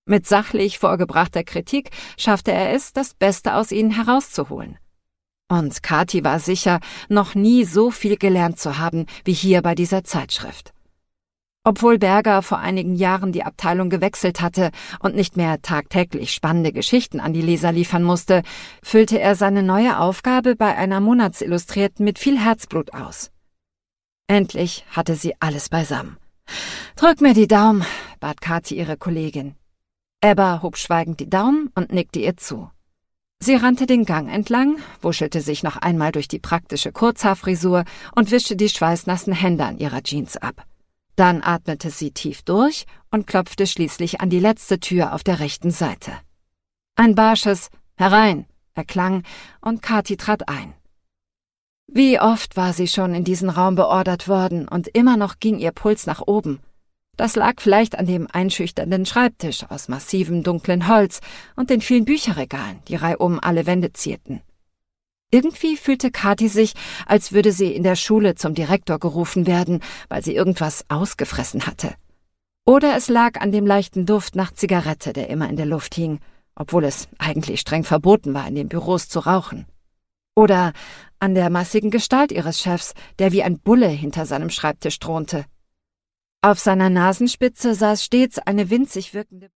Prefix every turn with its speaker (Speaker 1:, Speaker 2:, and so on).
Speaker 1: Mit sachlich vorgebrachter Kritik schaffte er es, das Beste aus ihnen herauszuholen. Und Kathi war sicher, noch nie so viel gelernt zu haben wie hier bei dieser Zeitschrift. Obwohl Berger vor einigen Jahren die Abteilung gewechselt hatte und nicht mehr tagtäglich spannende Geschichten an die Leser liefern musste, füllte er seine neue Aufgabe bei einer Monatsillustrierten mit viel Herzblut aus. Endlich hatte sie alles beisammen. »Drück mir die Daumen«, bat Kathi ihre Kollegin. Ebba hob schweigend die Daumen und nickte ihr zu. Sie rannte den Gang entlang, wuschelte sich noch einmal durch die praktische Kurzhaarfrisur und wischte die schweißnassen Hände an ihrer Jeans ab. Dann atmete sie tief durch und klopfte schließlich an die letzte Tür auf der rechten Seite. Ein barsches »Herein« erklang und Kathi trat ein. Wie oft war sie schon in diesen Raum beordert worden und immer noch ging ihr Puls nach oben. Das lag vielleicht an dem einschüchternden Schreibtisch aus massivem dunklen Holz und den vielen Bücherregalen, die reihum alle Wände zierten. Irgendwie fühlte Kathi sich, als würde sie in der Schule zum Direktor gerufen werden, weil sie irgendwas ausgefressen hatte. Oder es lag an dem leichten Duft nach Zigarette, der immer in der Luft hing, obwohl es eigentlich streng verboten war, in den Büros zu rauchen. Oder an der massigen Gestalt ihres Chefs, der wie ein Bulle hinter seinem Schreibtisch thronte. Auf seiner Nasenspitze saß stets eine winzig wirkende